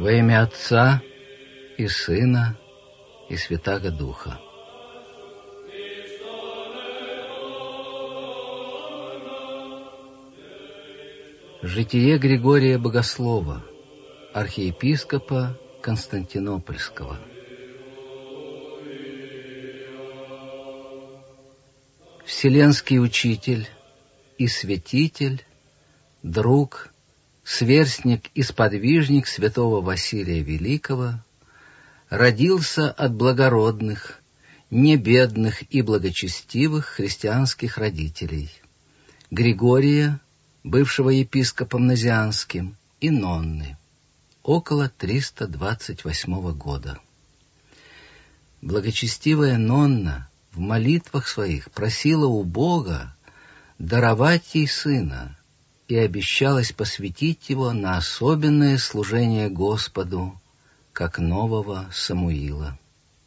Во имя Отца и Сына и Святаго Духа. Житие Григория Богослова, архиепископа Константинопольского. Вселенский учитель и святитель, друг, сверстник и сподвижник святого Василия Великого, родился от благородных, небедных и благочестивых христианских родителей Григория, бывшего епископом Назианским, и Нонны, около 328 года. Благочестивая Нонна в молитвах своих просила у Бога даровать ей сына и обещалась посвятить его на особенное служение Господу, как нового Самуила.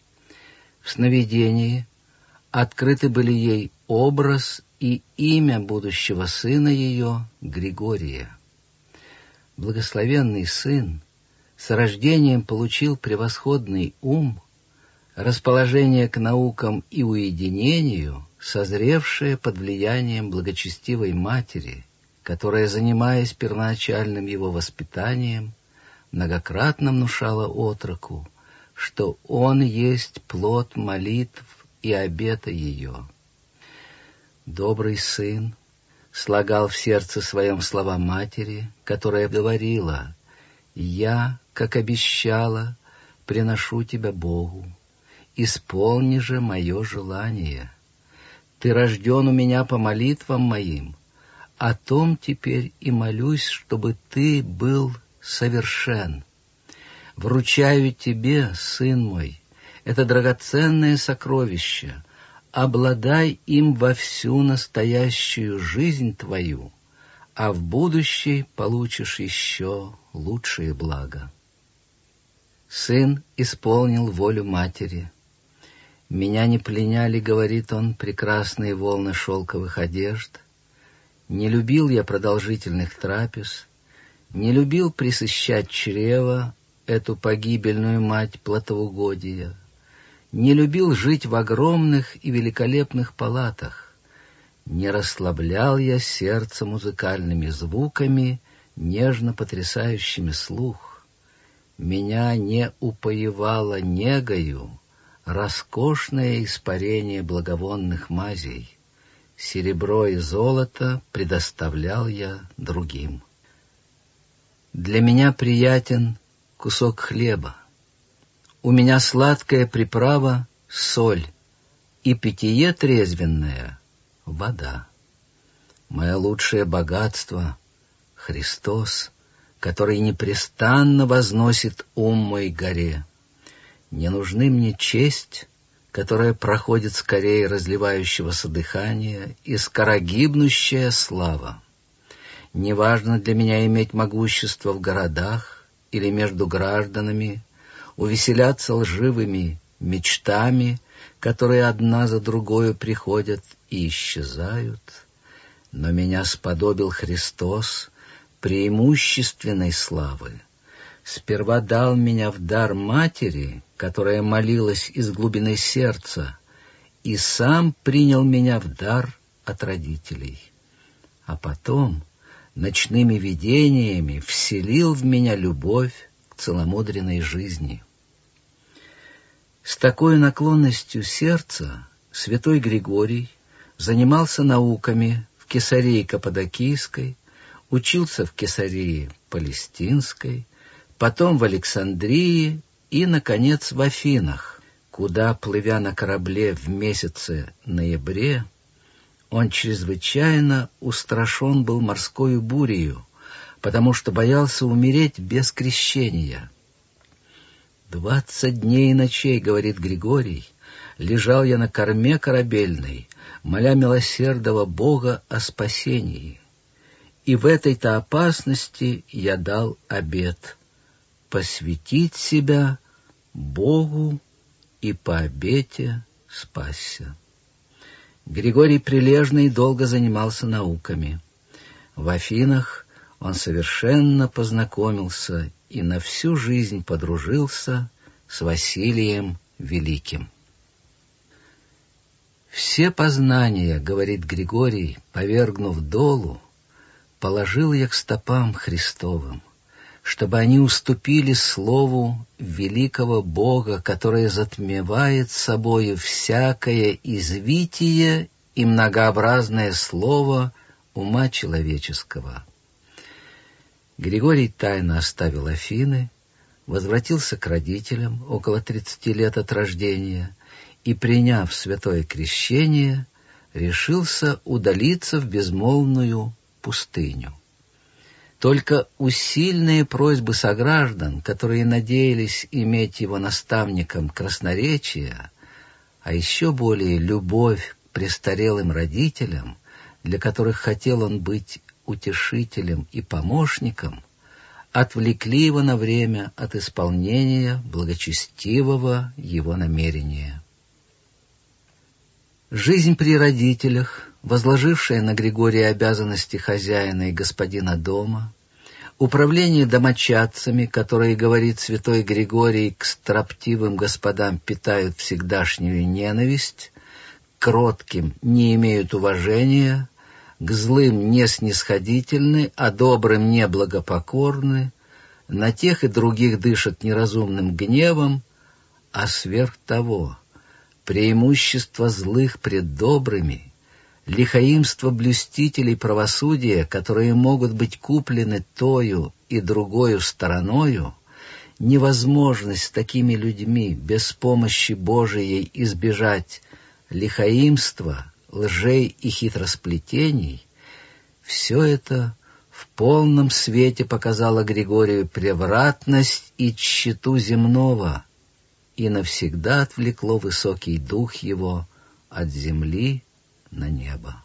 В сновидении открыты были ей образ и имя будущего сына ее Григория. Благословенный сын с рождением получил превосходный ум, расположение к наукам и уединению, созревшее под влиянием благочестивой матери, которая, занимаясь первоначальным его воспитанием, многократно внушала отроку, что он есть плод молитв и обета ее. Добрый сын слагал в сердце своем слова матери, которая говорила: «Я, как обещала, приношу тебя Богу, исполни же мое желание. Ты рожден у меня по молитвам моим, о том теперь и молюсь, чтобы ты был совершен. Вручаю тебе, сын мой, это драгоценное сокровище, обладай им во всю настоящую жизнь твою, а в будущей получишь еще лучшие блага». Сын исполнил волю матери. «Меня не пленяли, — говорит он, — прекрасные волны шелковых одежд. Не любил я продолжительных трапез, не любил пресыщать чрева, эту погибельную мать плотоугодия, не любил жить в огромных и великолепных палатах, не расслаблял я сердце музыкальными звуками, нежно потрясающими слух. Меня не упоевало негою роскошное испарение благовонных мазей. Серебро и золото предоставлял я другим. Для меня приятен кусок хлеба. У меня сладкая приправа — соль, и питье трезвенное — вода. Мое лучшее богатство — Христос, который непрестанно возносит ум мой горе. Не нужны мне честь, которая проходит скорее разливающегося дыхания, и скорогибнущая слава. Неважно для меня иметь могущество в городах или между гражданами, увеселяться лживыми мечтами, которые одна за другою приходят и исчезают. Но меня сподобил Христос преимущественной славы. Сперва дал меня в дар матери, которая молилась из глубины сердца, и сам принял меня в дар от родителей. А потом ночными видениями вселил в меня любовь к целомудренной жизни. С такой наклонностью сердца святой Григорий занимался науками в Кесарии Каппадокийской, учился в Кесарии Палестинской, потом в Александрии и, наконец, в Афинах, куда, плывя на корабле в месяце ноябре, он чрезвычайно устрашен был морскою бурею, потому что боялся умереть без крещения. 20 дней и ночей, — говорит Григорий, — лежал я на корме корабельной, моля милосердного Бога о спасении. И в этой-то опасности я дал обет посвятить себя Богу и по обете спасся. Григорий прилежно и долго занимался науками. В Афинах он совершенно познакомился и на всю жизнь подружился с Василием Великим. «Все познания, — говорит Григорий, повергнув долу, — положил я к стопам Христовым, чтобы они уступили слову великого Бога, которое затмевает собою всякое извитие и многообразное слово ума человеческого». Григорий тайно оставил Афины, возвратился к родителям около 30 лет от рождения и, приняв святое крещение, решился удалиться в безмолвную пустыню. Только усильные просьбы сограждан, которые надеялись иметь его наставником красноречия, а еще более любовь к престарелым родителям, для которых хотел он быть утешителем и помощником, отвлекли его на время от исполнения благочестивого его намерения. Жизнь при родителях, возложившая на Григория обязанности хозяина и господина дома, управление домочадцами, которые, говорит святой Григорий, к строптивым господам питают всегдашнюю ненависть, к кротким не имеют уважения, к злым не снисходительны, а добрым не благопокорны, на тех и других дышат неразумным гневом, а сверх того преимущество злых пред добрыми, лихоимство блюстителей правосудия, которые могут быть куплены тою и другою стороною, невозможность с такими людьми без помощи Божией избежать лихоимства, лжей и хитросплетений, все это в полном свете показало Григорию превратность и тщету земного и навсегда отвлекло высокий дух его от земли на небо.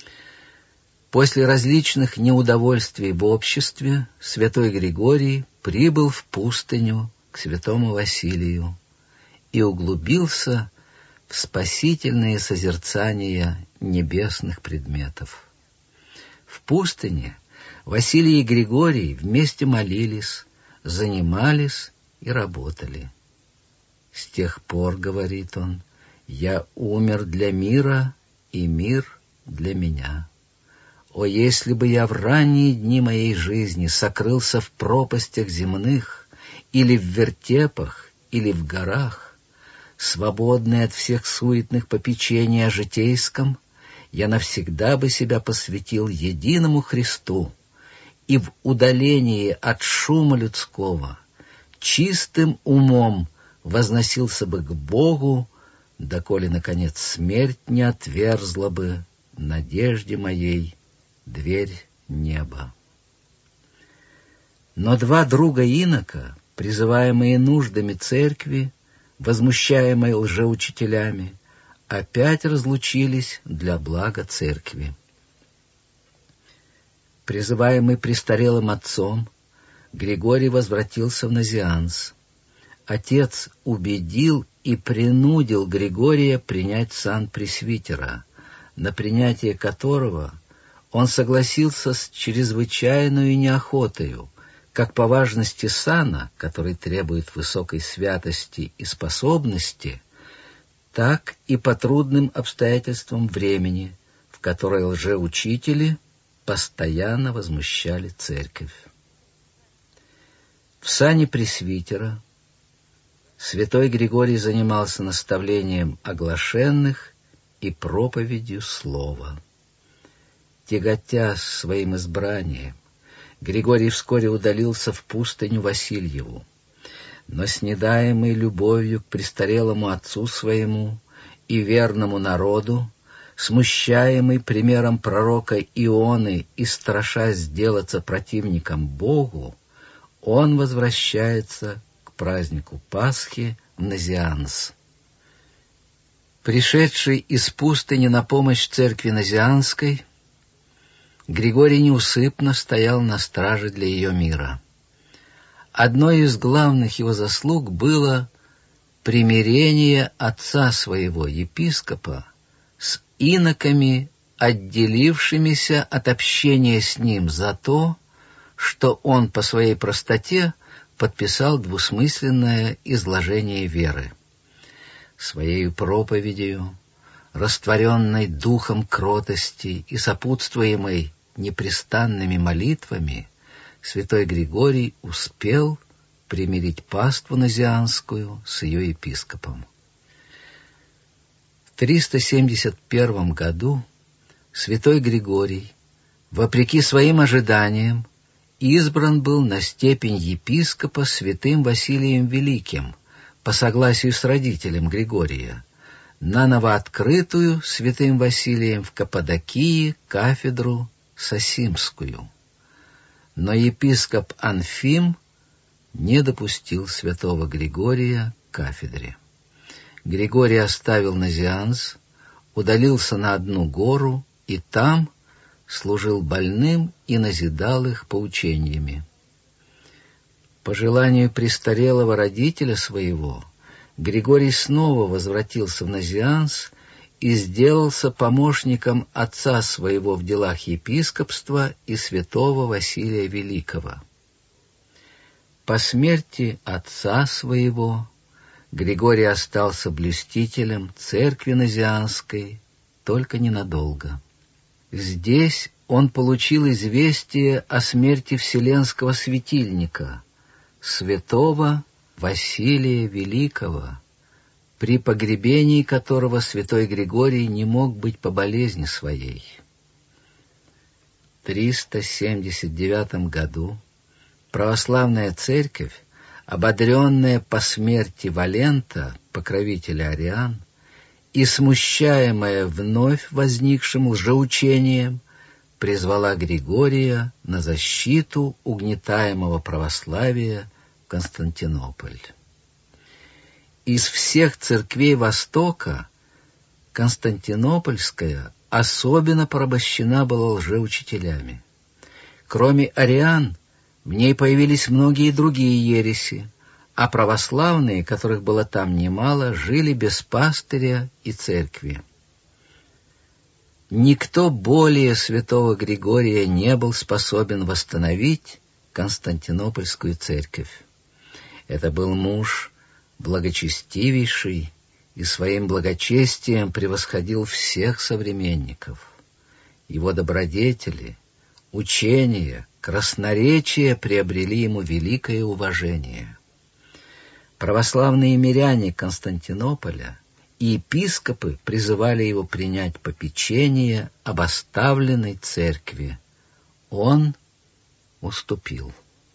После различных неудовольствий в обществе святой Григорий прибыл в пустыню к святому Василию и углубился в спасительные созерцания небесных предметов. В пустыне Василий и Григорий вместе молились, занимались и работали. «С тех пор, — говорит он, — я умер для мира, и мир для меня. О, если бы я в ранние дни моей жизни сокрылся в пропастях земных, или в вертепах, или в горах, свободный от всех суетных попечений о житейском, я навсегда бы себя посвятил единому Христу и в удалении от шума людского чистым умом возносился бы к Богу, доколе, наконец, смерть не отверзла бы надежде моей дверь неба». Но два друга инока, призываемые нуждами церкви, возмущаемые лжеучителями, опять разлучились для блага церкви. Призываемый престарелым отцом, Григорий возвратился в Назианс. Отец убедил и принудил Григория принять сан пресвитера, на принятие которого он согласился с чрезвычайной неохотою, как по важности сана, который требует высокой святости и способности, так и по трудным обстоятельствам времени, в которое лжеучители постоянно возмущали церковь. В сане пресвитера святой Григорий занимался наставлением оглашенных и проповедью слова. Тяготясь своим избранием, Григорий вскоре удалился в пустыню Васильеву, но снедаемый любовью к престарелому отцу своему и верному народу, смущаемый примером пророка Ионы и страшась сделаться противником Богу, он возвращается к празднику Пасхи в Назианс. Пришедший из пустыни на помощь церкви Назианской, Григорий неусыпно стоял на страже для ее мира. Одной из главных его заслуг было примирение отца своего, епископа, с иноками, отделившимися от общения с ним за то, что он по своей простоте подписал двусмысленное изложение веры. Своей проповедью, растворенной духом кротости и сопутствуемой непрестанными молитвами, святой Григорий успел примирить паству назианскую с ее епископом. В 371 году святой Григорий, вопреки своим ожиданиям, избран был на степень епископа святым Василием Великим по согласию с родителем Григория, на новооткрытую святым Василием в Каппадокии кафедру Сосимскую. Но епископ Анфим не допустил святого Григория к кафедре. Григорий оставил Назианз, удалился на одну гору и там служил больным и назидал их поучениями. По желанию престарелого родителя своего Григорий снова возвратился в Назианз и сделался помощником отца своего в делах епископства и святого Василия Великого. По смерти отца своего Григорий остался блюстителем церкви Назианской, только ненадолго. Здесь он получил известие о смерти вселенского светильника, святого Василия Великого, при погребении которого святой Григорий не мог быть по болезни своей. В 379 году православная церковь, ободренная по смерти Валента, покровителя ариан, и смущаемая вновь возникшим лжеучением, призвала Григория на защиту угнетаемого православия в Константинополь. Из всех церквей Востока Константинопольская особенно порабощена была лжеучителями. Кроме ариан, в ней появились многие другие ереси, а православные, которых было там немало, жили без пастыря и церкви. Никто более святого Григория не был способен восстановить Константинопольскую церковь. Это был муж благочестивейший и своим благочестием превосходил всех современников. Его добродетели, учения, красноречие приобрели ему великое уважение. Православные миряне Константинополя и епископы призывали его принять попечение об оставленной церкви. Он уступил.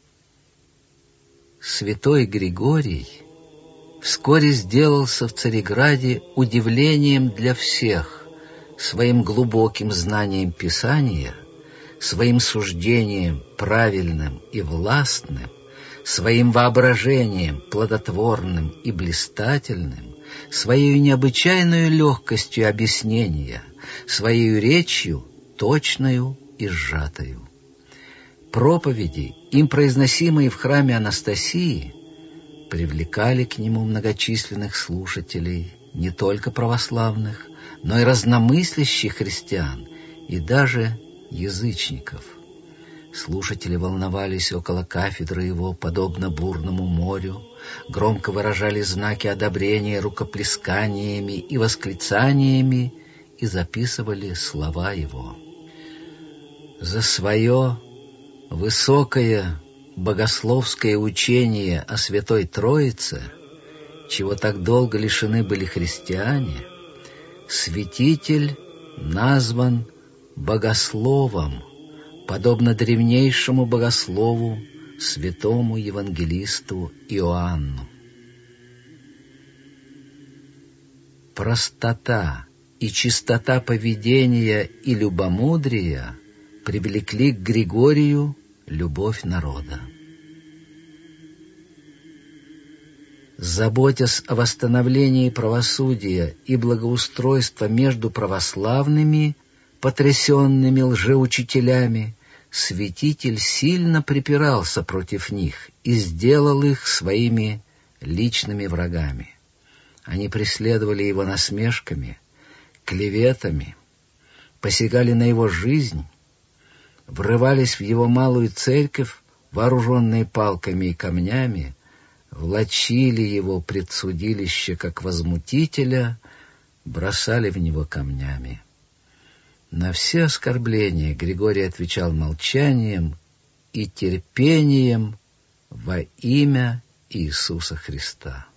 Святой Григорий вскоре сделался в Цареграде удивлением для всех своим глубоким знанием Писания, своим суждением правильным и властным, своим воображением плодотворным и блистательным, своей необычайной легкостью объяснения, своей речью точною и сжатою. Проповеди, им произносимые в храме Анастасии, привлекали к нему многочисленных слушателей, не только православных, но и разномыслящих христиан, и даже язычников. Слушатели волновались около кафедры его, подобно бурному морю, громко выражали знаки одобрения рукоплесканиями и восклицаниями и записывали слова его. За свое высокое богословское учение о Святой Троице, чего так долго лишены были христиане, святитель назван богословом, подобно древнейшему богослову, святому евангелисту Иоанну. Простота и чистота поведения и любомудрия привлекли к Григорию любовь народа. Заботясь о восстановлении правосудия и благоустройства между православными, потрясенными лжеучителями, святитель сильно припирался против них и сделал их своими личными врагами. Они преследовали его насмешками, клеветами, посягали на его жизнь, врывались в его малую церковь, вооруженные палками и камнями, влачили его пред судилище как возмутителя, бросали в него камнями. На все оскорбления Григорий отвечал молчанием и терпением во имя Иисуса Христа.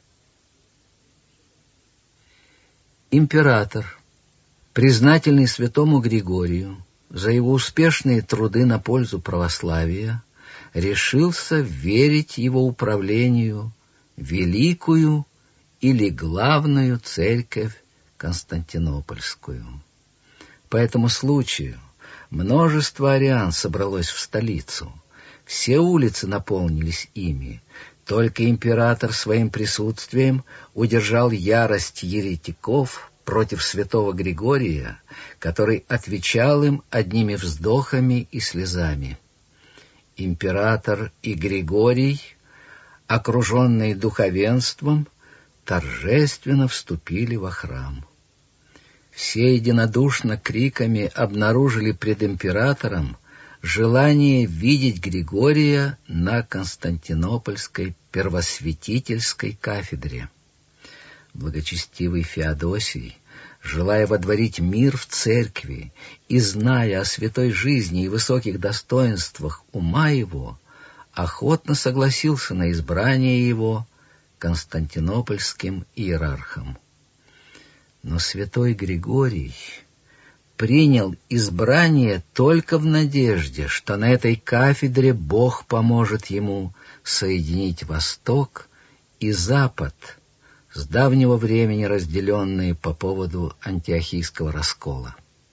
Император, признательный святому Григорию за его успешные труды на пользу православия, решился верить его управлению великую или главную церковь Константинопольскую. По этому случаю множество ариан собралось в столицу. Все улицы наполнились ими. Только император своим присутствием удержал ярость еретиков против святого Григория, который отвечал им одними вздохами и слезами. Император и Григорий, окруженные духовенством, торжественно вступили во храм. Все единодушно криками обнаружили пред императором желание видеть Григория на Константинопольской первосвятительской кафедре. Благочестивый Феодосий, желая водворить мир в церкви и зная о святой жизни и высоких достоинствах ума его, охотно согласился на избрание его константинопольским иерархом. Но святой Григорий принял избрание только в надежде, что на этой кафедре Бог поможет ему соединить Восток и Запад, с давнего времени разделенные по поводу антиохийского раскола.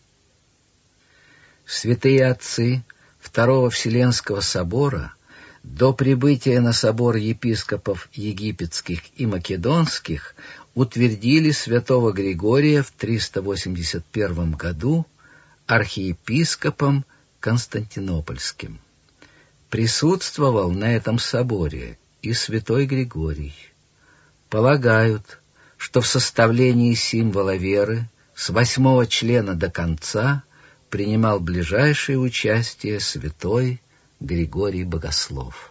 Святые отцы Второго Вселенского собора до прибытия на собор епископов египетских и македонских утвердили святого Григория в 381 году архиепископом Константинопольским. Присутствовал на этом соборе и святой Григорий. Полагают, что в составлении символа веры с 8 члена до конца принимал ближайшее участие святой Григорий Богослов.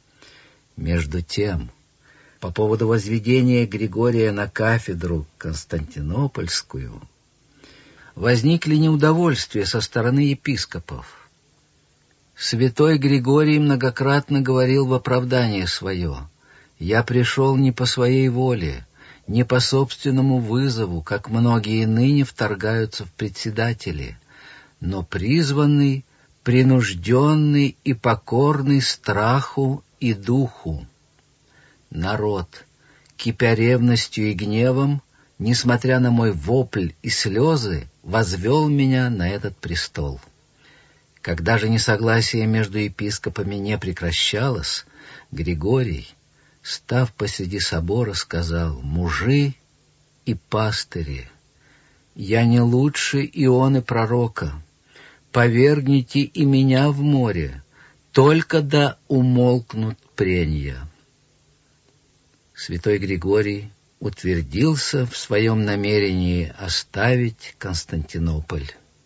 Между тем, по поводу возведения Григория на кафедру Константинопольскую возникли неудовольствия со стороны епископов. Святой Григорий многократно говорил в оправдание свое: «Я пришел не по своей воле, не по собственному вызову, как многие ныне вторгаются в председатели, но призванный, принужденный и покорный страху и духу». Народ, кипя ревностью и гневом, несмотря на мой вопль и слезы, возвел меня на этот престол. Когда же несогласие между епископами не прекращалось, Григорий, став посреди собора, сказал: «Мужи и пастыри, я не лучше Ионы пророка. Повергните и меня в море, только да умолкнут прения». Святой Григорий утвердился в своем намерении оставить Константинополь.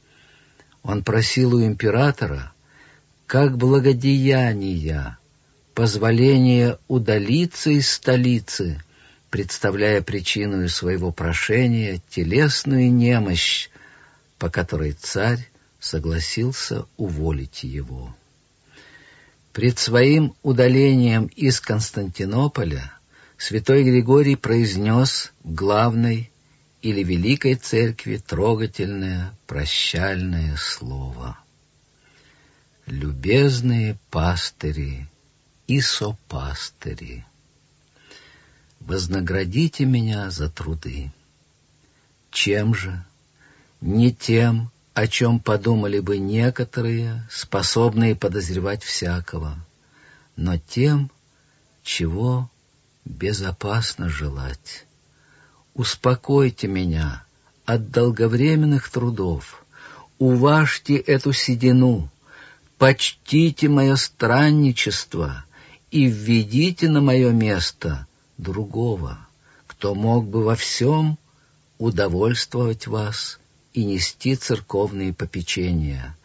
Он просил у императора, как благодеяния, позволение удалиться из столицы, представляя причиной своего прошения телесную немощь, по которой царь согласился уволить его. Пред своим удалением из Константинополя святой Григорий произнес в главной или великой церкви трогательное прощальное слово: «Любезные пастыри и сопастыри, вознаградите меня за труды. Чем же? Не тем, о чем подумали бы некоторые, способные подозревать всякого, но тем, чего безопасно желать. Успокойте меня от долговременных трудов, уважьте эту седину, почтите мое странничество и введите на мое место другого, кто мог бы во всем удовольствовать вас и нести церковные попечения,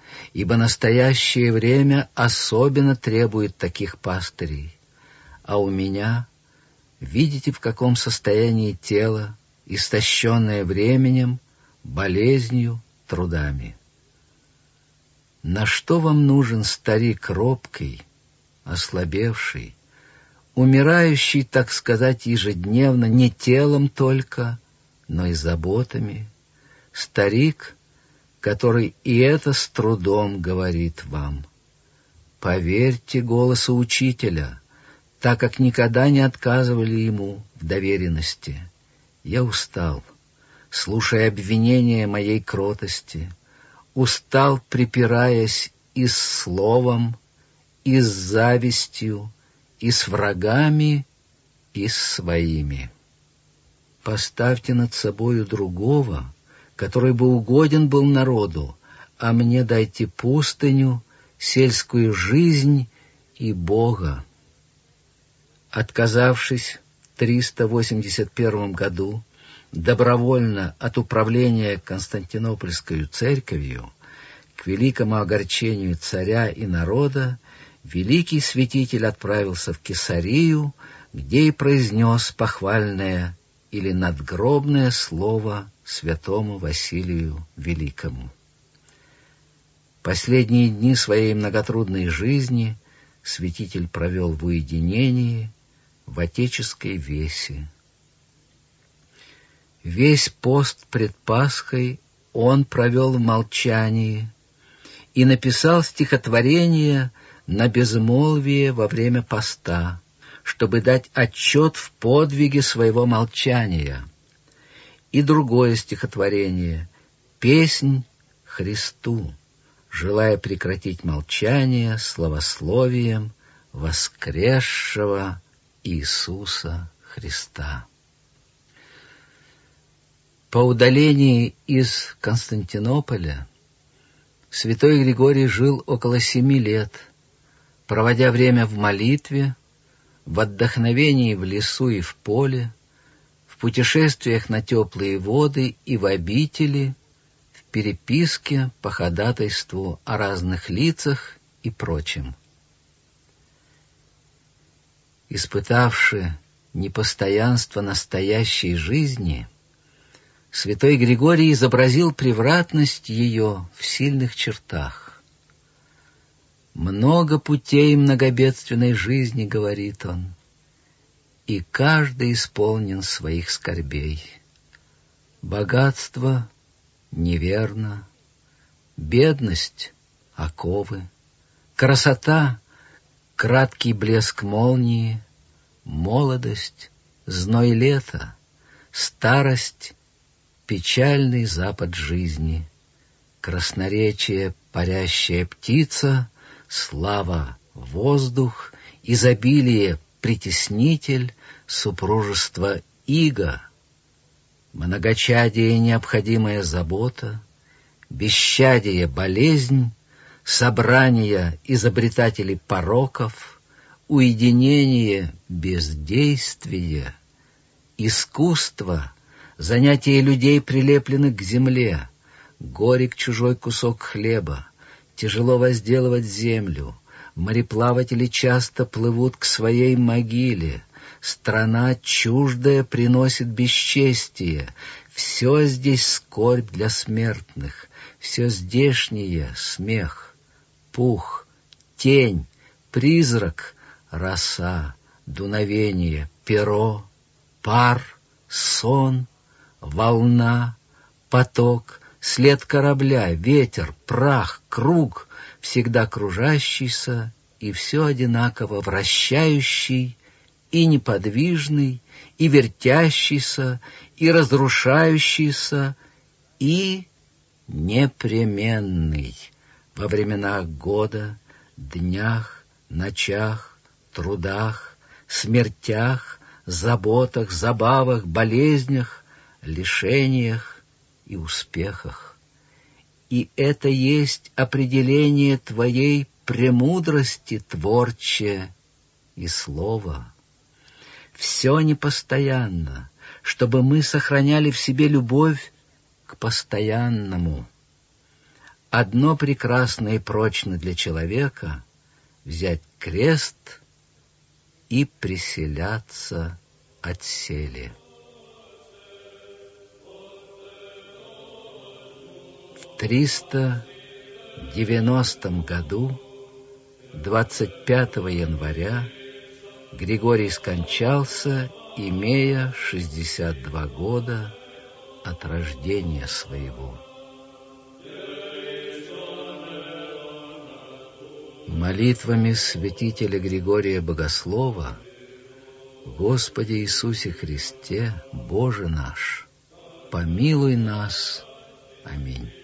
ибо настоящее время особенно требует таких пастырей. А у меня, видите, в каком состоянии тело, истощенное временем, болезнью, трудами. На что вам нужен старик робкий, ослабевший, умирающий, так сказать, ежедневно, не телом только, но и заботами, старик, который и это с трудом говорит вам? Поверьте голосу учителя, так как никогда не отказывали ему в доверенности. Я устал, слушая обвинения моей кротости, устал, припираясь и с словом, и с завистью, и с врагами, и с своими. Поставьте над собою другого, который бы угоден был народу, а мне дайте пустыню, сельскую жизнь и Бога. Отказавшись в 381 году добровольно от управления Константинопольской церковью, к великому огорчению царя и народа, великий святитель отправился в Кесарию, где и произнес похвальное или надгробное слово святому Василию Великому. Последние дни своей многотрудной жизни святитель провел в уединении, в отеческой весе. Весь пост пред Пасхой он провел в молчании и написал стихотворение на безмолвие во время поста, чтобы дать отчет в подвиге своего молчания, и другое стихотворение «Песнь Христу», желая прекратить молчание славословием воскресшего Иисуса Христа. По удалении из Константинополя святой Григорий жил около 7 лет, проводя время в молитве, в отдохновении в лесу и в поле, в путешествиях на теплые воды и в обители, в переписке по ходатайству о разных лицах и прочем. Испытавши непостоянство настоящей жизни, святой Григорий изобразил превратность ее в сильных чертах. «Много путей многобедственной жизни, — говорит он, — и каждый исполнен своих скорбей. Богатство неверно, бедность — оковы, красота — краткий блеск молнии, молодость — зной лета, старость — печальный запад жизни, красноречие — парящая птица, слава — воздух, изобилие — притеснитель, супружество — иго, многочадие — необходимая забота, бесщадие — болезнь, собрание — изобретателей пороков, уединение — бездействие, искусство — занятие людей, прилепленных к земле, горек чужой кусок хлеба, тяжело возделывать землю, мореплаватели часто плывут к своей могиле, страна чуждая приносит бесчестие, все здесь скорбь для смертных, все здешнее — смех, пух, тень, призрак, роса, дуновение, перо, пар, сон, волна, поток, след корабля, ветер, прах, круг, всегда кружащийся и все одинаково вращающий, и неподвижный, и вертящийся, и разрушающийся, и непременный во временах года, днях, ночах, трудах, смертях, заботах, забавах, болезнях, лишениях и успехах. И это есть определение твоей премудрости, творче и слова. Все непостоянно, чтобы мы сохраняли в себе любовь к постоянному. одно прекрасно и прочно для человека — взять крест и приселяться отселе. В 390 году, 25 января, Григорий скончался, имея 62 года от рождения своего. Молитвами святителя Григория Богослова: Господи Иисусе Христе, Боже наш, помилуй нас. Аминь.